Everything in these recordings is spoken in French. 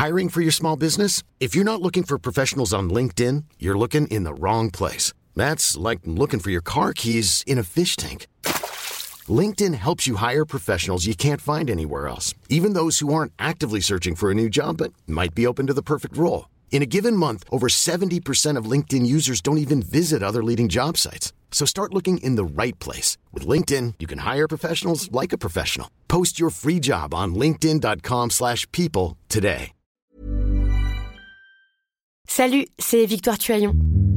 Hiring for your small business? If you're not looking for professionals on LinkedIn, you're looking in the wrong place. That's like looking for your car keys in a fish tank. LinkedIn helps you hire professionals you can't find anywhere else, even those who aren't actively searching for a new job but might be open to the perfect role. In a given month, over 70% of LinkedIn users don't even visit other leading job sites. So start looking in the right place. With LinkedIn, you can hire professionals like a professional. Post your free job on linkedin.com/people today. Salut, c'est Victoire Tuaillon.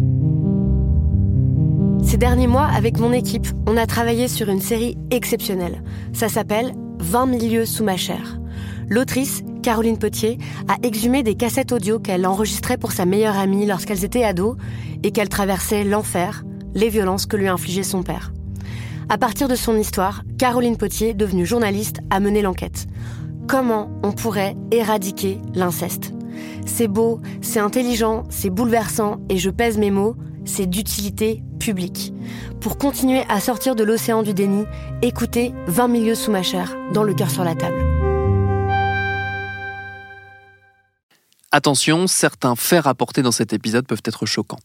Ces derniers mois, avec mon équipe, on a travaillé sur une série exceptionnelle. Ça s'appelle « 20 000 lieues sous ma chair ». L'autrice, Caroline Potier, a exhumé des cassettes audio qu'elle enregistrait pour sa meilleure amie lorsqu'elles étaient ados et qu'elle traversait l'enfer, les violences que lui infligeait son père. À partir de son histoire, Caroline Potier, devenue journaliste, a mené l'enquête. Comment on pourrait éradiquer l'inceste ? C'est beau, c'est intelligent, c'est bouleversant et je pèse mes mots, c'est d'utilité publique. Pour continuer à sortir de l'océan du déni, écoutez 20 000 lieues sous ma chair, dans Le cœur sur la table. Attention, certains faits rapportés dans cet épisode peuvent être choquants.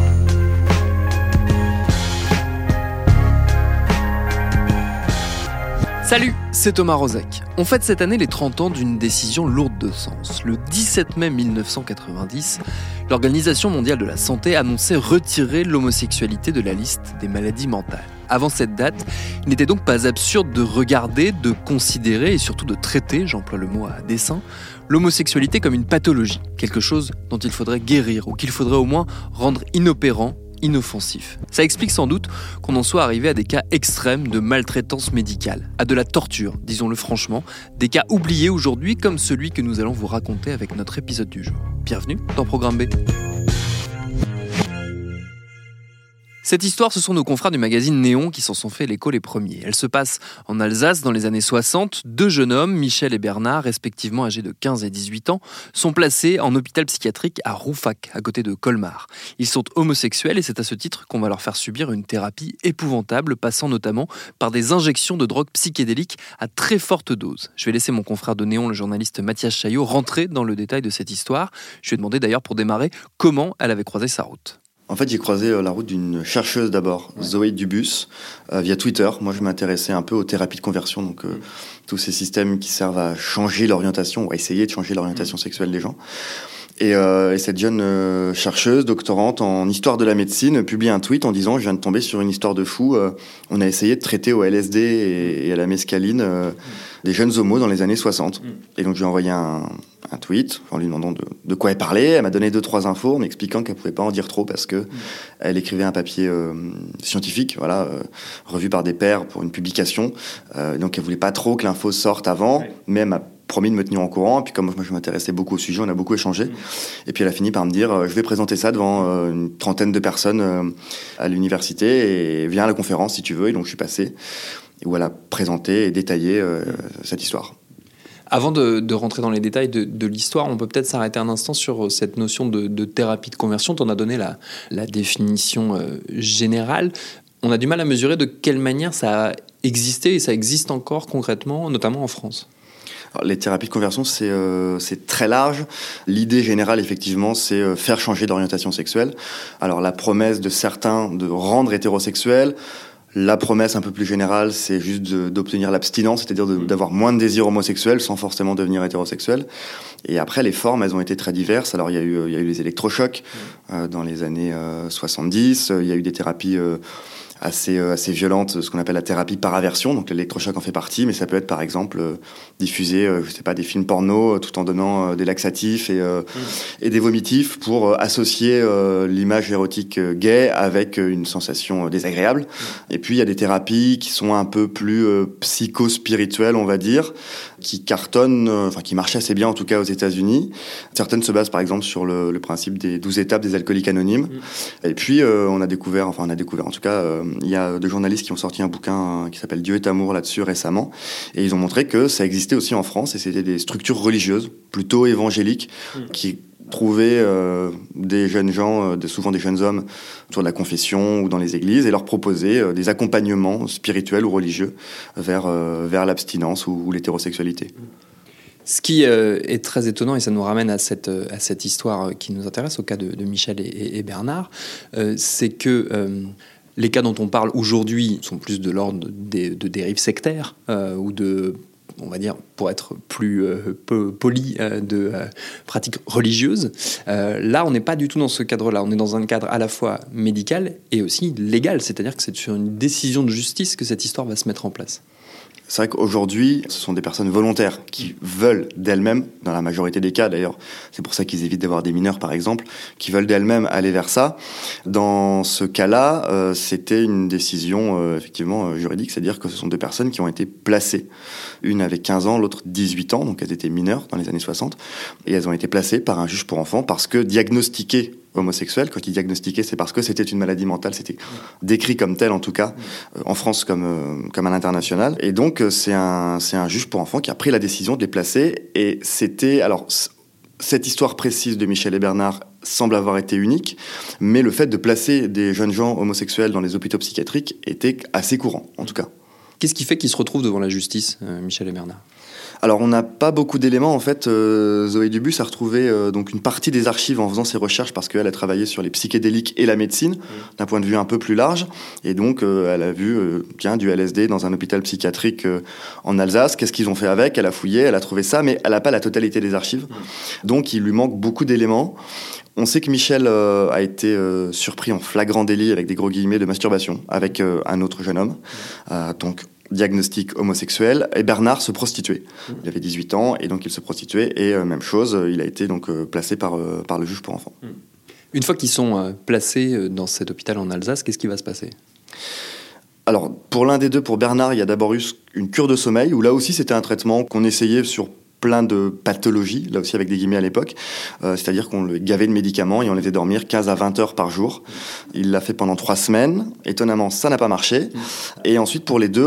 Salut, c'est Thomas Rozek. On fête cette année les 30 ans d'une décision lourde de sens. Le 17 mai 1990, l'Organisation mondiale de la santé annonçait retirer l'homosexualité de la liste des maladies mentales. Avant cette date, il n'était donc pas absurde de regarder, de considérer et surtout de traiter, j'emploie le mot à dessein, l'homosexualité comme une pathologie, quelque chose dont il faudrait guérir ou qu'il faudrait au moins rendre inopérant, inoffensif. Ça explique sans doute qu'on en soit arrivé à des cas extrêmes de maltraitance médicale, à de la torture, disons-le franchement, des cas oubliés aujourd'hui comme celui que nous allons vous raconter avec notre épisode du jour. Bienvenue dans Programme B. Cette histoire, ce sont nos confrères du magazine Néon qui s'en sont fait l'écho les premiers. Elle se passe en Alsace dans les années 60. Deux jeunes hommes, Michel et Bernard, respectivement âgés de 15 et 18 ans, sont placés en hôpital psychiatrique à Rouffach, à côté de Colmar. Ils sont homosexuels et c'est à ce titre qu'on va leur faire subir une thérapie épouvantable, passant notamment par des injections de drogues psychédéliques à très forte dose. Je vais laisser mon confrère de Néon, le journaliste Mathias Chaillot, rentrer dans le détail de cette histoire. Je lui ai demandé d'ailleurs pour démarrer comment elle avait croisé sa route. En fait, j'ai croisé la route d'une chercheuse d'abord, Zoé Dubus, via Twitter. Moi, je m'intéressais un peu aux thérapies de conversion, donc tous ces systèmes qui servent à changer l'orientation, ou à essayer de changer l'orientation sexuelle des gens. Et cette jeune chercheuse, doctorante en histoire de la médecine, publie un tweet en disant « Je viens de tomber sur une histoire de fou. On a essayé de traiter au LSD et à la mescaline des jeunes homos dans les années 60. » Et donc, je lui ai envoyé un tweet en lui demandant de quoi elle parlait. Elle m'a donné 2-3 infos en m'expliquant qu'elle pouvait pas en dire trop parce que elle écrivait un papier scientifique, revu par des pairs pour une publication. Donc, elle voulait pas trop que l'info sorte avant, mais elle m'a promis de me tenir en courant. Et puis comme moi je m'intéressais beaucoup au sujet, on a beaucoup échangé. Et puis elle a fini par me dire je vais présenter ça devant une trentaine de personnes à l'université et viens à la conférence si tu veux. Et donc je suis passé où elle a présenté et détaillé cette histoire. Avant de rentrer dans les détails de l'histoire, on peut peut-être s'arrêter un instant sur cette notion de thérapie de conversion. Tu en as donné la définition générale. On a du mal à mesurer de quelle manière ça a existé et ça existe encore concrètement, notamment en France. Alors, les thérapies de conversion, c'est très large. L'idée générale, effectivement, c'est faire changer d'orientation sexuelle. Alors, la promesse de certains de rendre hétérosexuel. La promesse un peu plus générale, c'est juste d'obtenir l'abstinence, c'est-à-dire d'avoir moins de désir homosexuel sans forcément devenir hétérosexuel. Et après, les formes, elles ont été très diverses. Alors, il y a eu les électrochocs dans les années 70. Il y a eu des thérapies assez violente, ce qu'on appelle la thérapie par aversion. Donc l'électrochoc en fait partie, mais ça peut être par exemple diffuser, des films porno tout en donnant des laxatifs et des vomitifs pour associer l'image érotique gay avec une sensation désagréable. Et puis il y a des thérapies qui sont un peu plus psycho-spirituelles, on va dire, qui cartonnent, qui marchent assez bien en tout cas aux États-Unis. Certaines se basent par exemple sur le principe des 12 étapes des alcooliques anonymes. Et puis on a découvert en tout cas, il y a deux journalistes qui ont sorti un bouquin qui s'appelle Dieu est amour là-dessus récemment, et ils ont montré que ça existait aussi en France, et c'était des structures religieuses plutôt évangéliques qui trouvaient des jeunes gens, souvent des jeunes hommes autour de la confession ou dans les églises, et leur proposaient des accompagnements spirituels ou religieux vers l'abstinence ou l'hétérosexualité. Ce qui est très étonnant, et ça nous ramène à cette histoire qui nous intéresse, au cas de Michel et Bernard, c'est que les cas dont on parle aujourd'hui sont plus de l'ordre de dérives sectaires ou de, on va dire, pour être plus poli, de pratiques religieuses. Là, on n'est pas du tout dans ce cadre-là. On est dans un cadre à la fois médical et aussi légal, c'est-à-dire que c'est sur une décision de justice que cette histoire va se mettre en place. C'est vrai qu'aujourd'hui, ce sont des personnes volontaires qui veulent d'elles-mêmes, dans la majorité des cas d'ailleurs, c'est pour ça qu'ils évitent d'avoir des mineurs par exemple, qui veulent d'elles-mêmes aller vers ça. Dans ce cas-là, c'était une décision effectivement juridique, c'est-à-dire que ce sont deux personnes qui ont été placées. Une avait 15 ans, l'autre 18 ans, donc elles étaient mineures dans les années 60, et elles ont été placées par un juge pour enfants parce que diagnostiquées homosexuels. Quand il diagnostiquait, c'est parce que c'était une maladie mentale, c'était décrit comme tel en tout cas, en France comme à l'international. Et donc c'est un juge pour enfants qui a pris la décision de les placer. Et c'était, alors cette histoire précise de Michel et Bernard semble avoir été unique, mais le fait de placer des jeunes gens homosexuels dans les hôpitaux psychiatriques était assez courant en tout cas. Qu'est-ce qui fait qu'ils se retrouvent devant la justice, Michel et Bernard ? Alors on n'a pas beaucoup d'éléments en fait. Zoé Dubus a retrouvé donc une partie des archives en faisant ses recherches parce qu'elle a travaillé sur les psychédéliques et la médecine d'un point de vue un peu plus large, et donc elle a vu du LSD dans un hôpital psychiatrique en Alsace. Qu'est-ce qu'ils ont fait avec ? Elle a fouillé, elle a trouvé ça, mais elle n'a pas la totalité des archives. Donc il lui manque beaucoup d'éléments. On sait que Michel a été surpris en flagrant délit avec des gros guillemets de masturbation avec un autre jeune homme, donc diagnostic homosexuel, et Bernard se prostituait. Il avait 18 ans et donc il se prostituait, et même chose, il a été donc placé par le juge pour enfants. Une fois qu'ils sont placés dans cet hôpital en Alsace, qu'est-ce qui va se passer ? Alors pour l'un des deux, pour Bernard, il y a d'abord eu une cure de sommeil où là aussi c'était un traitement qu'on essayait sur plein de pathologies, là aussi avec des guillemets à l'époque, c'est-à-dire qu'on le gavait de médicaments et on les faisait dormir 15 à 20 heures par jour. Il l'a fait pendant 3 semaines. Étonnamment, ça n'a pas marché. Et ensuite, pour les deux,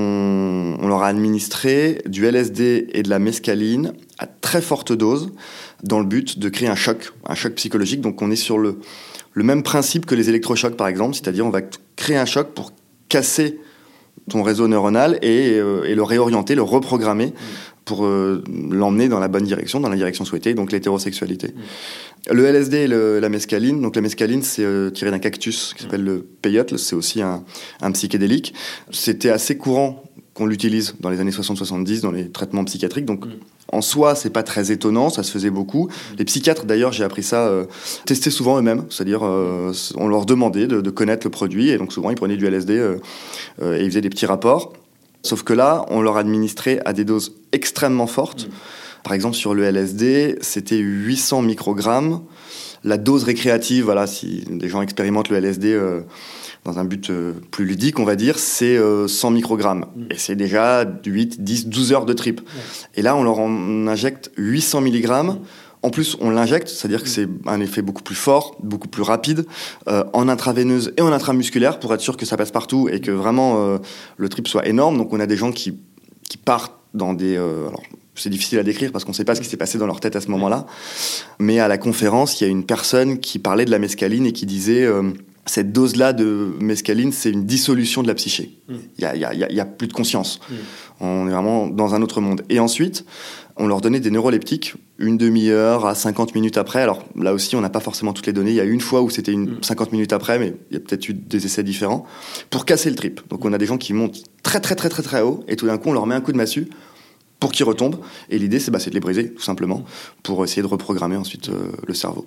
on leur a administré du LSD et de la mescaline à très forte dose dans le but de créer un choc psychologique. Donc on est sur le même principe que les électrochocs, par exemple, c'est-à-dire on va créer un choc pour casser ton réseau neuronal et le réorienter, le reprogrammer pour l'emmener dans la bonne direction, dans la direction souhaitée, donc l'hétérosexualité. Le LSD et la mescaline, donc la mescaline c'est tiré d'un cactus qui s'appelle le peyote, c'est aussi un psychédélique. C'était assez courant qu'on l'utilise dans les années 60-70 dans les traitements psychiatriques, donc en soi c'est pas très étonnant, ça se faisait beaucoup. Les psychiatres d'ailleurs, j'ai appris ça, testaient souvent eux-mêmes, c'est-à-dire on leur demandait de connaître le produit, et donc souvent ils prenaient du LSD et ils faisaient des petits rapports. Sauf que là, on leur administrait à des doses extrêmement fortes. Par exemple, sur le LSD, c'était 800 microgrammes. La dose récréative, voilà, si des gens expérimentent le LSD dans un but plus ludique, on va dire, c'est 100 microgrammes. Et c'est déjà 8, 10, 12 heures de trip. Et là, on leur en injecte 800 milligrammes. En plus, on l'injecte, c'est-à-dire que c'est un effet beaucoup plus fort, beaucoup plus rapide, en intraveineuse et en intramusculaire, pour être sûr que ça passe partout et que vraiment le trip soit énorme. Donc on a des gens qui partent dans des... alors, c'est difficile à décrire parce qu'on ne sait pas ce qui s'est passé dans leur tête à ce moment-là. Mais à la conférence, il y a une personne qui parlait de la mescaline et qui disait... cette dose-là de mescaline, c'est une dissolution de la psyché. Il y a plus de conscience. On est vraiment dans un autre monde. Et ensuite, on leur donnait des neuroleptiques, une demi-heure à 50 minutes après. Alors là aussi, on n'a pas forcément toutes les données. Il y a eu une fois où c'était 50 minutes après, mais il y a peut-être eu des essais différents, pour casser le trip. Donc on a des gens qui montent très très très très très haut, et tout d'un coup, on leur met un coup de massue pour qu'ils retombent. Et l'idée, c'est de les briser, tout simplement, pour essayer de reprogrammer ensuite le cerveau.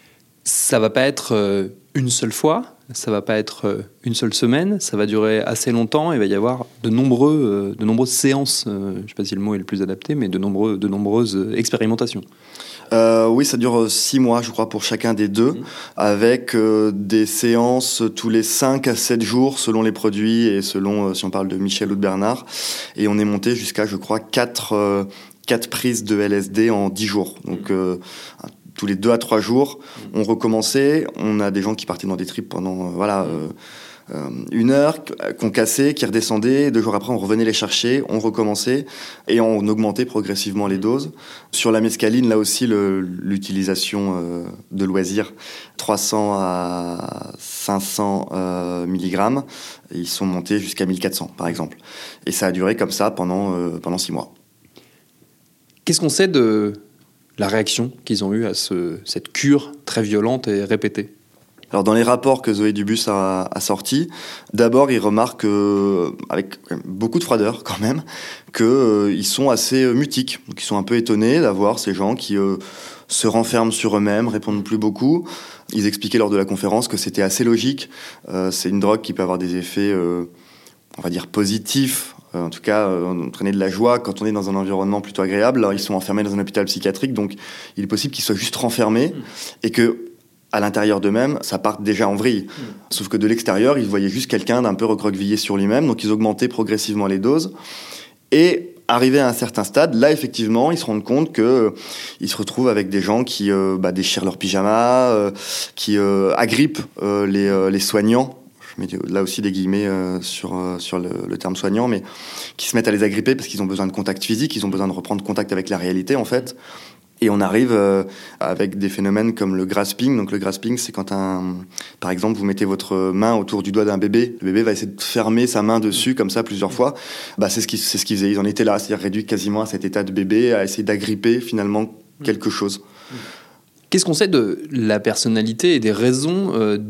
Ça va pas être une seule fois, ça va pas être une seule semaine, ça va durer assez longtemps, et il va y avoir de nombreuses séances, je ne sais pas si le mot est le plus adapté, mais de nombreuses expérimentations. Oui, ça dure 6 mois, je crois, pour chacun des deux, avec des séances tous les 5 à 7 jours, selon les produits et selon, si on parle de Michel ou de Bernard. Et on est monté jusqu'à, je crois, 4 prises de LSD en 10 jours. Donc, tous les 2 à 3 jours, on recommençait. On a des gens qui partaient dans des trips pendant 1 heure, qu'on cassait, qui redescendaient. 2 jours après, on revenait les chercher, on recommençait, et on augmentait progressivement les doses. Sur la mescaline, là aussi, l'utilisation de loisirs, 300 à 500 milligrammes, ils sont montés jusqu'à 1400, par exemple. Et ça a duré comme ça pendant 6 mois. Qu'est-ce qu'on sait de la réaction qu'ils ont eue à cette cure très violente et répétée ? Alors dans les rapports que Zoé Dubus a sortis, d'abord ils remarquent, avec beaucoup de froideur quand même, qu'ils sont assez mutiques, qu'ils sont un peu étonnés d'avoir ces gens qui se renferment sur eux-mêmes, répondent plus beaucoup. Ils expliquaient lors de la conférence que c'était assez logique. C'est une drogue qui peut avoir des effets, on va dire, positifs, en tout cas entraîner de la joie quand on est dans un environnement plutôt agréable. Alors, ils sont enfermés dans un hôpital psychiatrique, donc il est possible qu'ils soient juste renfermés et que à l'intérieur d'eux-mêmes, ça part déjà en vrille. Sauf que de l'extérieur, ils voyaient juste quelqu'un d'un peu recroquevillé sur lui-même, donc ils augmentaient progressivement les doses. Et arrivé à un certain stade, là, effectivement, ils se rendent compte qu'ils se retrouvent avec des gens qui déchirent leurs pyjamas, qui agrippent les soignants. Je mets là aussi des guillemets sur le terme soignant, mais qui se mettent à les agripper parce qu'ils ont besoin de contact physique, ils ont besoin de reprendre contact avec la réalité, en fait. Et on arrive avec des phénomènes comme le grasping. Donc le grasping, c'est quand par exemple, vous mettez votre main autour du doigt d'un bébé. Le bébé va essayer de fermer sa main dessus comme ça plusieurs fois. C'est ce qu'ils faisaient. Ils en étaient là, c'est-à-dire réduits quasiment à cet état de bébé, à essayer d'agripper finalement quelque chose. Qu'est-ce qu'on sait de la personnalité et des raisons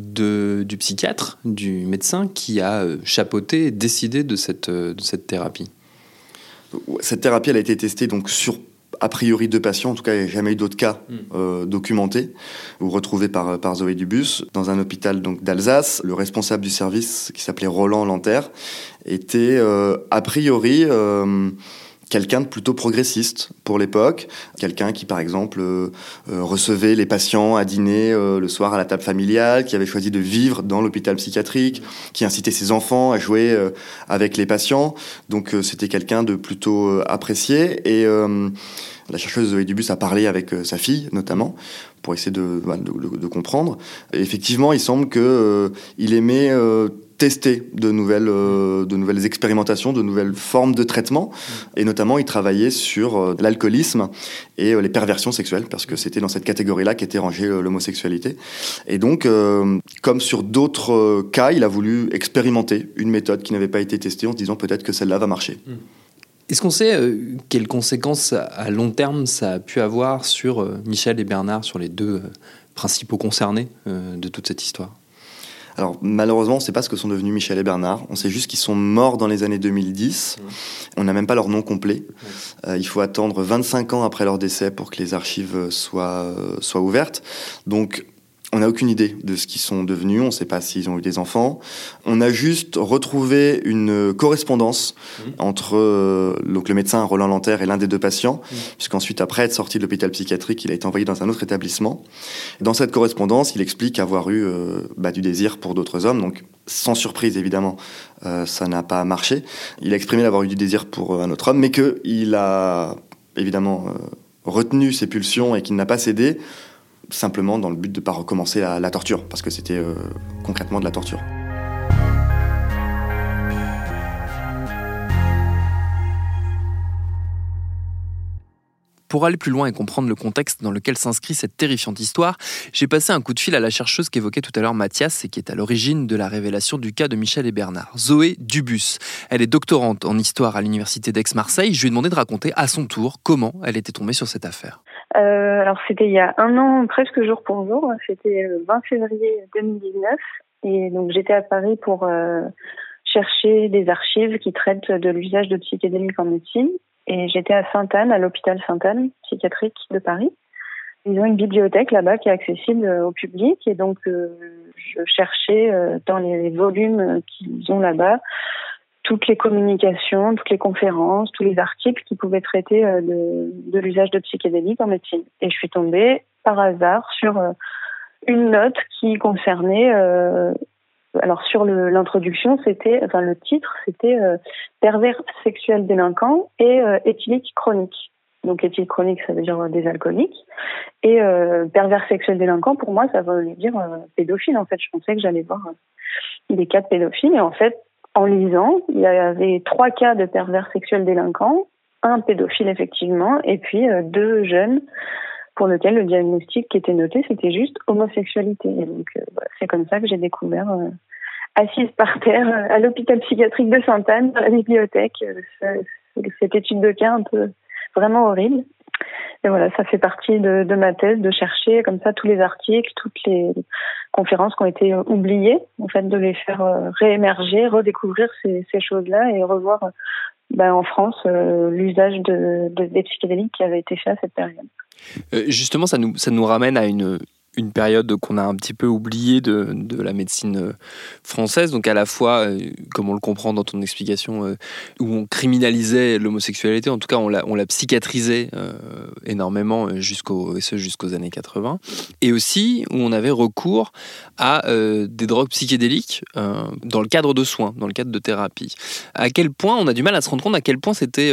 du psychiatre, du médecin qui a chapeauté et décidé de cette thérapie ? Cette thérapie, elle a été testée donc sur a priori 2 patients, en tout cas il n'y a jamais eu d'autres cas documentés ou retrouvés par Zoé Dubus. Dans un hôpital donc, d'Alsace, le responsable du service, qui s'appelait Roland Lanterre, était a priori quelqu'un de plutôt progressiste pour l'époque, quelqu'un qui par exemple recevait les patients à dîner le soir à la table familiale, qui avait choisi de vivre dans l'hôpital psychiatrique, qui incitait ses enfants à jouer avec les patients. Donc c'était quelqu'un de plutôt apprécié et la chercheuse Zoé Dubus a parlé avec sa fille notamment pour essayer de comprendre. Et effectivement, il semble qu'il aimait tester de nouvelles expérimentations, de nouvelles formes de traitement. Et notamment, il travaillait sur l'alcoolisme et les perversions sexuelles, parce que c'était dans cette catégorie-là qu'était rangée l'homosexualité. Et donc, comme sur d'autres cas, il a voulu expérimenter une méthode qui n'avait pas été testée en se disant peut-être que celle-là va marcher. Est-ce qu'on sait quelles conséquences à long terme ça a pu avoir sur Michel et Bernard, sur les 2 principaux concernés de toute cette histoire ? Alors malheureusement, on ne sait pas ce que sont devenus Michel et Bernard. On sait juste qu'ils sont morts dans les années 2010. On n'a même pas leur nom complet. Il faut attendre 25 ans après leur décès pour que les archives soient ouvertes. Donc on n'a aucune idée de ce qu'ils sont devenus. On ne sait pas s'ils ont eu des enfants. On a juste retrouvé une correspondance entre donc le médecin Roland Lanterre et l'un des 2 patients, puisqu'ensuite, après être sorti de l'hôpital psychiatrique, il a été envoyé dans un autre établissement. Dans cette correspondance, il explique avoir eu du désir pour d'autres hommes. Donc, sans surprise, évidemment, ça n'a pas marché. Il a exprimé d'avoir eu du désir pour un autre homme, mais qu'il a évidemment retenu ses pulsions et qu'il n'a pas cédé, simplement dans le but de ne pas recommencer la torture, parce que c'était concrètement de la torture. Pour aller plus loin et comprendre le contexte dans lequel s'inscrit cette terrifiante histoire, j'ai passé un coup de fil à la chercheuse qu'évoquait tout à l'heure Mathias et qui est à l'origine de la révélation du cas de Michel et Bernard, Zoé Dubus. Elle est doctorante en histoire à l'université d'Aix-Marseille. Je lui ai demandé de raconter à son tour comment elle était tombée sur cette affaire. Alors c'était il y a 1 an, presque jour pour jour, c'était le 20 février 2019 et donc j'étais à Paris pour chercher des archives qui traitent de l'usage de psychédéliques en médecine et j'étais à Sainte-Anne, à l'hôpital Sainte-Anne psychiatrique de Paris. Ils ont une bibliothèque là-bas qui est accessible au public et donc je cherchais dans les volumes qu'ils ont là-bas toutes les communications, toutes les conférences, tous les articles qui pouvaient traiter de l'usage de psychédéliques en médecine. Et je suis tombée par hasard sur une note qui concernait... alors sur l'introduction, le titre, c'était pervers sexuel délinquant et éthylique chronique. Donc éthylique chronique, ça veut dire des alcooliques. Et pervers sexuel délinquant, pour moi, ça veut dire pédophile. En fait, je pensais que j'allais voir des cas de pédophiles. Et en fait, en lisant, il y avait 3 cas de pervers sexuels délinquants, un pédophile effectivement, et puis 2 jeunes pour lesquels le diagnostic qui était noté, c'était juste homosexualité. Et donc c'est comme ça que j'ai découvert, assise par terre, à l'hôpital psychiatrique de Sainte-Anne, dans la bibliothèque, cette étude de cas un peu vraiment horrible. Et voilà, ça fait partie de ma thèse, de chercher comme ça tous les articles, toutes les conférences qui ont été oubliées, en fait, de les faire réémerger, redécouvrir ces choses-là et revoir en France l'usage des psychédéliques qui avait été fait à cette période. Justement, ça nous ramène à une période qu'on a un petit peu oubliée de la médecine française, donc à la fois, comme on le comprend dans ton explication, où on criminalisait l'homosexualité, en tout cas on la psychiatrisait énormément jusqu'aux années 80, et aussi où on avait recours à des drogues psychédéliques dans le cadre de soins, dans le cadre de thérapie. À quel point, on a du mal à se rendre compte à quel point c'était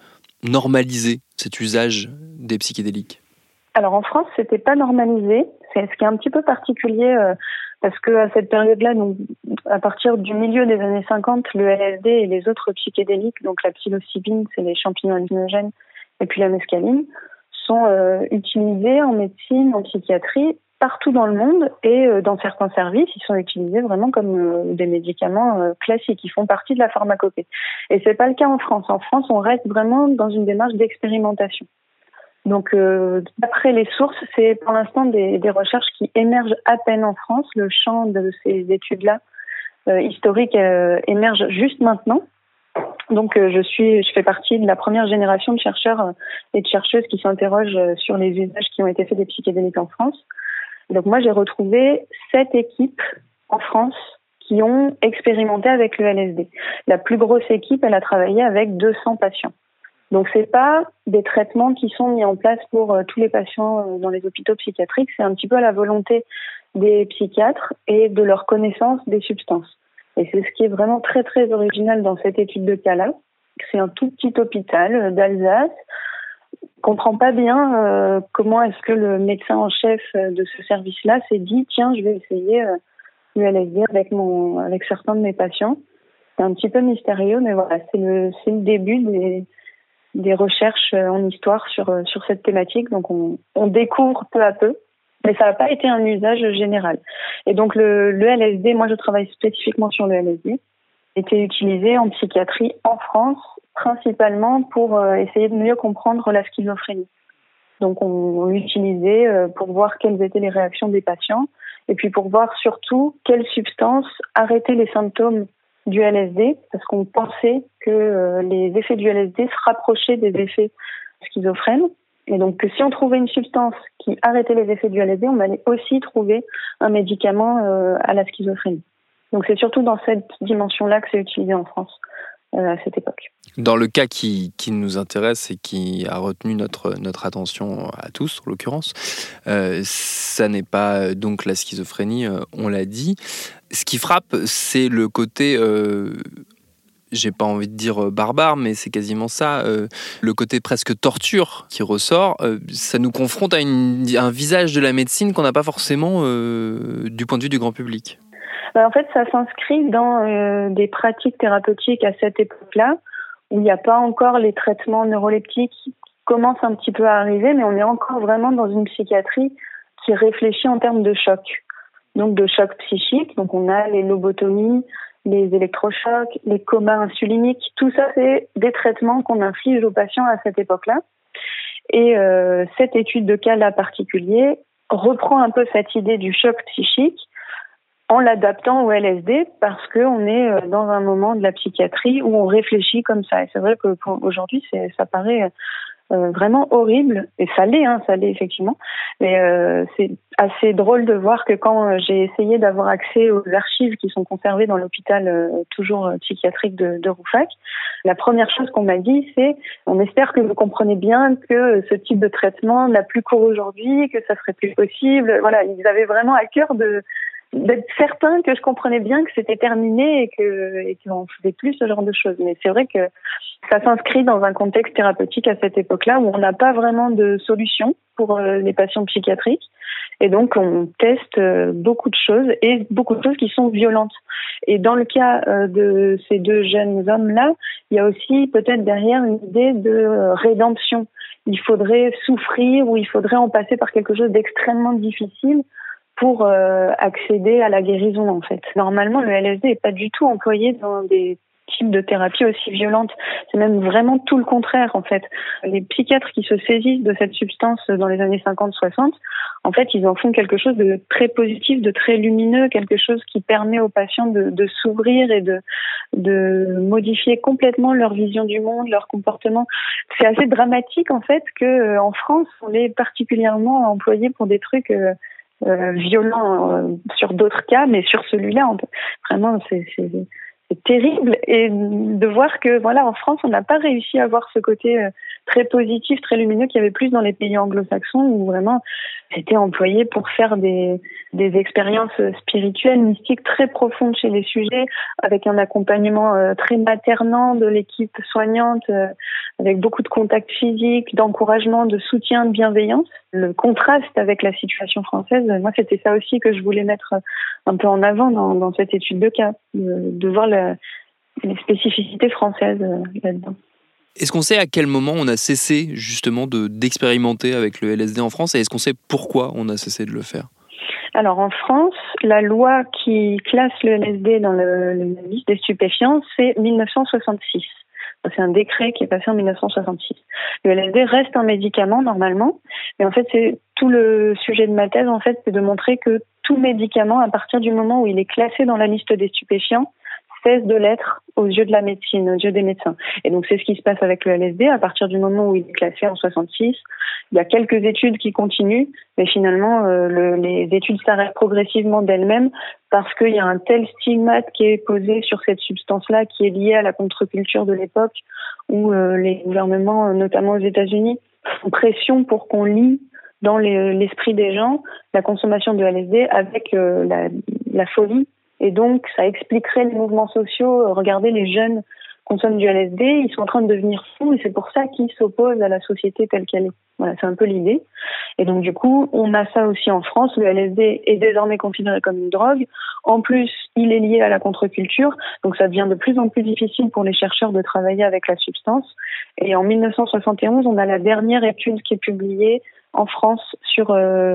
normalisé, cet usage des psychédéliques? Alors en France, c'était pas normalisé. C'est ce qui est un petit peu particulier parce que à cette période-là, donc à partir du milieu des années 50, le LSD et les autres psychédéliques, donc la psilocybine, c'est les champignons hallucinogènes, et puis la mescaline, sont utilisés en médecine, en psychiatrie, partout dans le monde, et dans certains services, ils sont utilisés vraiment comme des médicaments classiques. Ils font partie de la pharmacopée. Et c'est pas le cas en France. En France, on reste vraiment dans une démarche d'expérimentation. Donc, d'après les sources, c'est pour l'instant des recherches qui émergent à peine en France. Le champ de ces études-là historiques émerge juste maintenant. Donc, je fais partie de la première génération de chercheurs et de chercheuses qui s'interrogent sur les usages qui ont été faits des psychédéliques en France. Donc, moi, j'ai retrouvé 7 équipes en France qui ont expérimenté avec le LSD. La plus grosse équipe, elle a travaillé avec 200 patients. Donc, c'est pas des traitements qui sont mis en place pour tous les patients dans les hôpitaux psychiatriques. C'est un petit peu à la volonté des psychiatres et de leur connaissance des substances. Et c'est ce qui est vraiment très, très original dans cette étude de cas-là. C'est un tout petit hôpital d'Alsace. On comprend pas bien comment est-ce que le médecin en chef de ce service-là s'est dit « Tiens, je vais essayer le LSD avec certains de mes patients ». C'est un petit peu mystérieux, mais voilà, c'est le début des recherches en histoire sur cette thématique. Donc, on découvre peu à peu, mais ça n'a pas été un usage général. Et donc, le LSD, moi, je travaille spécifiquement sur le LSD, était utilisé en psychiatrie en France, principalement pour essayer de mieux comprendre la schizophrénie. Donc, on l'utilisait pour voir quelles étaient les réactions des patients, et puis pour voir surtout quelles substances arrêtaient les symptômes du LSD, parce qu'on pensait que les effets du LSD se rapprochaient des effets schizophrènes. Et donc que si on trouvait une substance qui arrêtait les effets du LSD, on allait aussi trouver un médicament à la schizophrénie. Donc c'est surtout dans cette dimension-là que c'est utilisé en France à cette époque. Dans le cas qui nous intéresse et qui a retenu notre attention à tous, en l'occurrence, ça n'est pas donc la schizophrénie, on l'a dit. Ce qui frappe, c'est le côté, j'ai pas envie de dire barbare, mais c'est quasiment ça, le côté presque torture qui ressort. Ça nous confronte à un visage de la médecine qu'on n'a pas forcément du point de vue du grand public. En fait, ça s'inscrit dans des pratiques thérapeutiques à cette époque-là, où il n'y a pas encore les traitements neuroleptiques qui commencent un petit peu à arriver, mais on est encore vraiment dans une psychiatrie qui réfléchit en termes de choc. Donc de choc psychique, donc on a les lobotomies, les électrochocs, les comas insuliniques, tout ça c'est des traitements qu'on inflige aux patients à cette époque-là. Et cette étude de cas-là particulier reprend un peu cette idée du choc psychique en l'adaptant au LSD parce qu'on est dans un moment de la psychiatrie où on réfléchit comme ça. Et c'est vrai qu'aujourd'hui, ça paraît vraiment horrible, et ça l'est effectivement. Mais c'est assez drôle de voir que quand j'ai essayé d'avoir accès aux archives qui sont conservées dans l'hôpital toujours psychiatrique de Rouffach, la première chose qu'on m'a dit, c'est « On espère que vous comprenez bien que ce type de traitement n'a plus cours aujourd'hui, que ça serait plus possible. » Voilà, ils avaient vraiment à cœur d'être certain que je comprenais bien que c'était terminé et qu'on ne faisait plus ce genre de choses. Mais c'est vrai que ça s'inscrit dans un contexte thérapeutique à cette époque-là où on n'a pas vraiment de solution pour les patients psychiatriques. Et donc, on teste beaucoup de choses et beaucoup de choses qui sont violentes. Et dans le cas de ces deux jeunes hommes-là, il y a aussi peut-être derrière une idée de rédemption. Il faudrait souffrir ou il faudrait en passer par quelque chose d'extrêmement difficile pour accéder à la guérison, en fait. Normalement, le LSD n'est pas du tout employé dans des type de thérapie aussi violente. C'est même vraiment tout le contraire, en fait. Les psychiatres qui se saisissent de cette substance dans les années 50-60, en fait, ils en font quelque chose de très positif, de très lumineux, quelque chose qui permet aux patients de s'ouvrir et de modifier complètement leur vision du monde, leur comportement. C'est assez dramatique, en fait, que en France, on est particulièrement employé pour des trucs violents sur d'autres cas, mais sur celui-là, vraiment, c'est terrible. Et de voir que, voilà, en France, on n'a pas réussi à avoir ce côté très positif, très lumineux qu'il y avait plus dans les pays anglo-saxons, où vraiment c'était employé pour faire des expériences spirituelles, mystiques très profondes chez les sujets, avec un accompagnement très maternant de l'équipe soignante, avec beaucoup de contacts physiques, d'encouragement, de soutien, de bienveillance. Le contraste avec la situation française, moi, c'était ça aussi que je voulais mettre un peu en avant dans cette étude de cas, de voir les spécificités françaises là-dedans. Est-ce qu'on sait à quel moment on a cessé justement d'expérimenter avec le LSD en France, et est-ce qu'on sait pourquoi on a cessé de le faire? Alors en France, la loi qui classe le LSD dans la liste des stupéfiants, c'est 1966. C'est un décret qui est passé en 1966. Le LSD reste un médicament normalement, mais en fait c'est tout le sujet de ma thèse, en fait, c'est de montrer que tout médicament, à partir du moment où il est classé dans la liste des stupéfiants, cesse de l'être aux yeux de la médecine, aux yeux des médecins. Et donc c'est ce qui se passe avec le LSD. À partir du moment où il est classé en 66, il y a quelques études qui continuent, mais finalement les études s'arrêtent progressivement d'elles-mêmes parce qu'il y a un tel stigmate qui est posé sur cette substance-là, qui est lié à la contre-culture de l'époque, où les gouvernements, notamment aux États-Unis, font pression pour qu'on lie dans l'esprit des gens la consommation de LSD avec la folie. Et donc, ça expliquerait les mouvements sociaux. Regardez, les jeunes consomment du LSD, ils sont en train de devenir fous, et c'est pour ça qu'ils s'opposent à la société telle qu'elle est. Voilà, c'est un peu l'idée. Et donc, du coup, on a ça aussi en France. Le LSD est désormais considéré comme une drogue. En plus, il est lié à la contre-culture. Donc, ça devient de plus en plus difficile pour les chercheurs de travailler avec la substance. Et en 1971, on a la dernière étude qui est publiée en France sur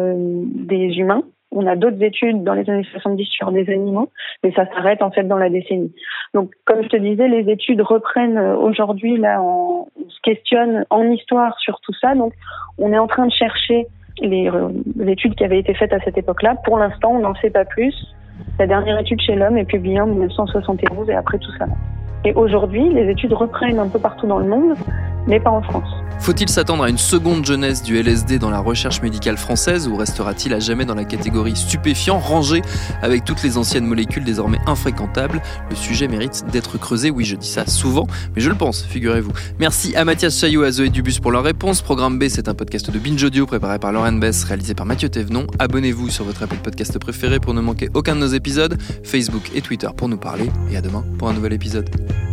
des humains. On a d'autres études dans les années 70 sur des animaux, mais ça s'arrête en fait dans la décennie. Donc, comme je te disais, les études reprennent aujourd'hui, là, on se questionne en histoire sur tout ça. Donc, on est en train de chercher les études qui avaient été faites à cette époque-là. Pour l'instant, on n'en sait pas plus. La dernière étude chez l'homme est publiée en 1971 et après tout ça. Et aujourd'hui, les études reprennent un peu partout dans le monde, mais pas en France. Faut-il s'attendre à une seconde jeunesse du LSD dans la recherche médicale française, ou restera-t-il à jamais dans la catégorie stupéfiant, rangé avec toutes les anciennes molécules désormais infréquentables? Le sujet mérite d'être creusé, oui, je dis ça souvent, mais je le pense, figurez-vous. Merci à Mathias Chaillot et à Zoé Dubus pour leur réponse. Programme B, c'est un podcast de Binge Audio préparé par Lauren Bess, réalisé par Mathieu Thévenon. Abonnez-vous sur votre appli de podcast préféré pour ne manquer aucun de nos épisodes, Facebook et Twitter pour nous parler, et à demain pour un nouvel épisode.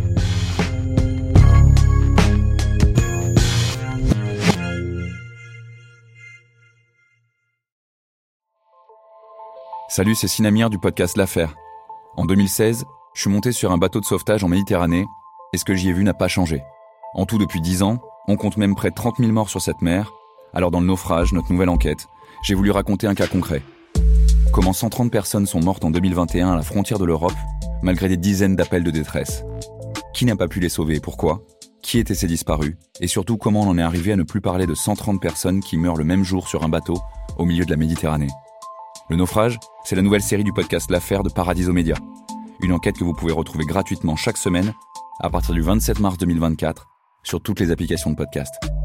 Salut, c'est Sinamir du podcast L'Affaire. En 2016, je suis monté sur un bateau de sauvetage en Méditerranée et ce que j'y ai vu n'a pas changé. En tout, depuis 10 ans, on compte même près de 30 000 morts sur cette mer. Alors dans le naufrage, notre nouvelle enquête, j'ai voulu raconter un cas concret. Comment 130 personnes sont mortes en 2021 à la frontière de l'Europe, malgré des dizaines d'appels de détresse. Qui n'a pas pu les sauver et pourquoi ? Qui étaient ces disparus ? Et surtout, comment on en est arrivé à ne plus parler de 130 personnes qui meurent le même jour sur un bateau au milieu de la Méditerranée ? Le naufrage, c'est la nouvelle série du podcast L'Affaire de Paradiso Media. Une enquête que vous pouvez retrouver gratuitement chaque semaine à partir du 27 mars 2024 sur toutes les applications de podcast.